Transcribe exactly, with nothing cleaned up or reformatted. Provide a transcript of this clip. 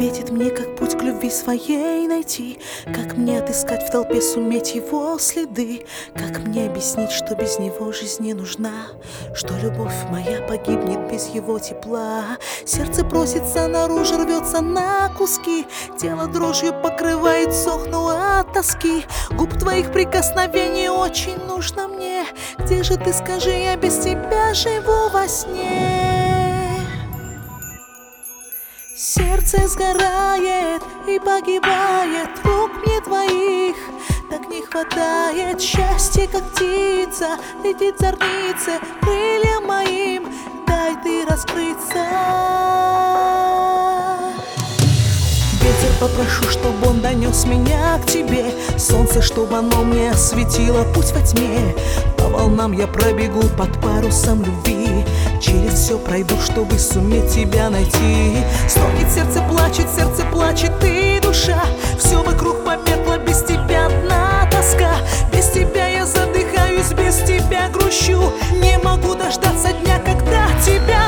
светит мне, как путь к любви своей найти, как мне отыскать в толпе, суметь его следы, как мне объяснить, что без него жизнь не нужна, что любовь моя погибнет без его тепла. Сердце просится наружу, рвется на куски, тело дрожью покрывает, сохну от тоски. Губ твоих прикосновений очень нужно мне, где же ты, скажи, я без тебя живу во сне. Сердце сгорает и погибает, рук мне твоих так не хватает. Счастье, как птица, летит зорнице, крыльям моим дай ты раскрыться. Ветер попрошу, чтобы он донес меня к тебе, солнце, чтобы оно мне осветило путь во тьме. По волнам я пробегу под парусом любви, через все пройду, чтобы суметь тебя найти. Стонет сердце, плачет, сердце плачет и душа, все вокруг померкло, без тебя одна тоска. Без тебя я задыхаюсь, без тебя грущу, не могу дождаться дня, когда тебя